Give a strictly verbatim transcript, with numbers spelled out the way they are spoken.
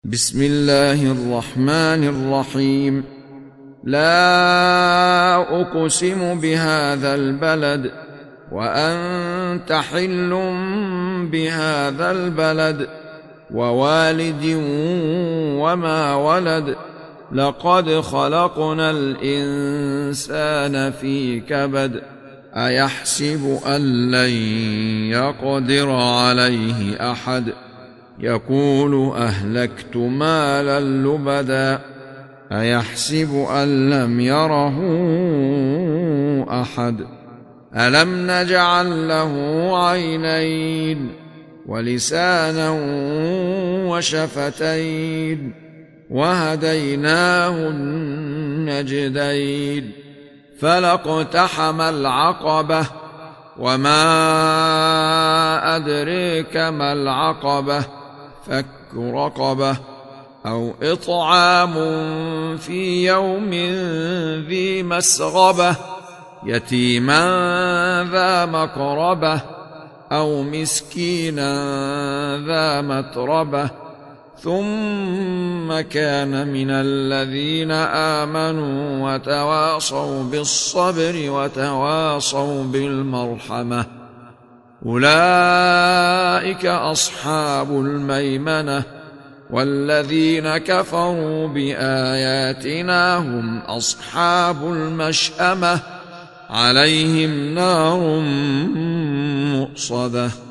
بسم الله الرحمن الرحيم. لا أقسم بهذا البلد وأنت حل بهذا البلد ووالد وما ولد لقد خلقنا الإنسان في كبد أيحسب أن لن يقدر عليه أحد يقول أهلكت مالا لبدا أيحسب أن لم يره أحد ألم نجعل له عينين ولسانا وشفتين وهديناه النجدين فلاقتحم العقبة وما أدريك ما العقبة فك رقبة أو إطعام في يوم ذي مسغبة يتيما ذا مقربة أو مسكينا ذا متربة ثم كان من الذين آمنوا وتواصوا بالصبر وتواصوا بالمرحمة أولئك أصحاب الميمنة والذين كفروا بآياتنا هم أصحاب المشأمة عليهم نار مؤصدة.